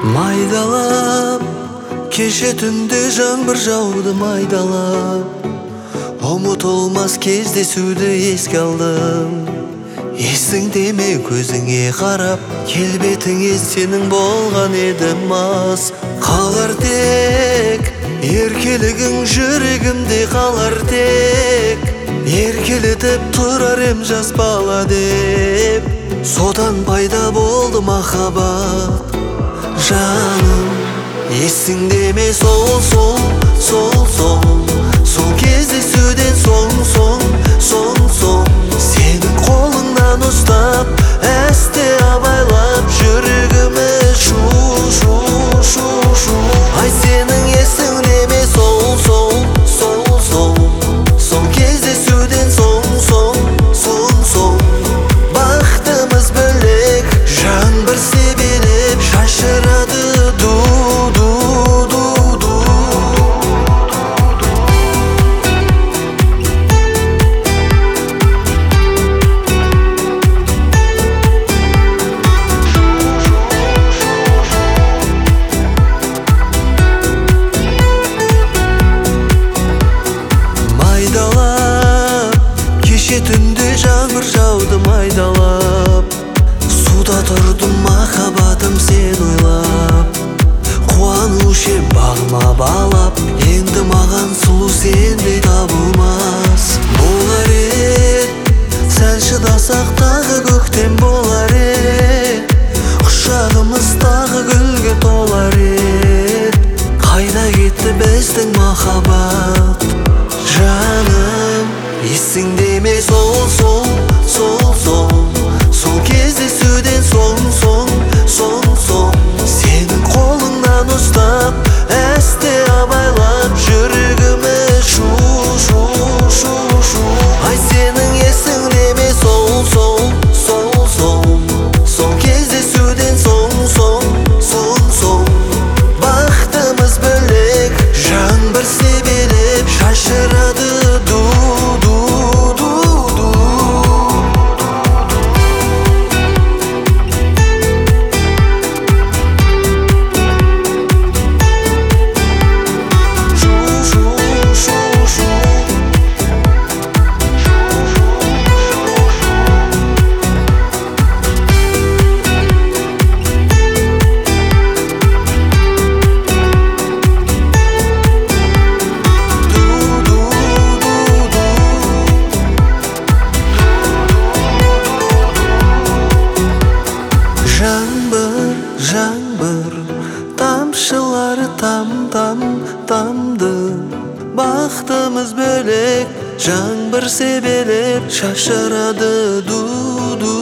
Майдалап, кеше түнде жаңбыр жауды майдалап, ұмытылмас кездесуді еске алдым. Есіңде ме көзіңе қарап, келбетіңе сенің болған еді мас. Қалар тек еркелігің жүрегімде қалар тек, еркелетіп тұрар ем жас бала деп. Содан пайда болды махаббат жаным. Есіңде ме сол кездесуден соң сенің қолыңнан ұстап, әсте абайлап жүрегіме шу. Ай, сенің есіңде ме сол кездесуден соң бақытымыз бөлек, жаңбыр себелеп шашырады түнде жаңбыр жауды майдалап, суда тұрдым махаббатым сен ойлап. Қуанушы бағыма балап, енді маған сұлу сендей табылмас. Болар ед, сәл шыдасақ тағы көктем болар ед, құшағымыз тағы гүлге толар ед. Қайда кетті біздің махаббат жаным? Есіңде ме сол кездесуден соң сенің қолыңнан ұстап, әсте абайлап жүрегіме шу. Ай, сенің есіңде ме сол кездесуден соң бақытымыз бөлек, жаңбыр себелеп шашырады жаңбыр тамшылары тамды. Бақытымыз бөлек, жаңбыр себелеп шашырады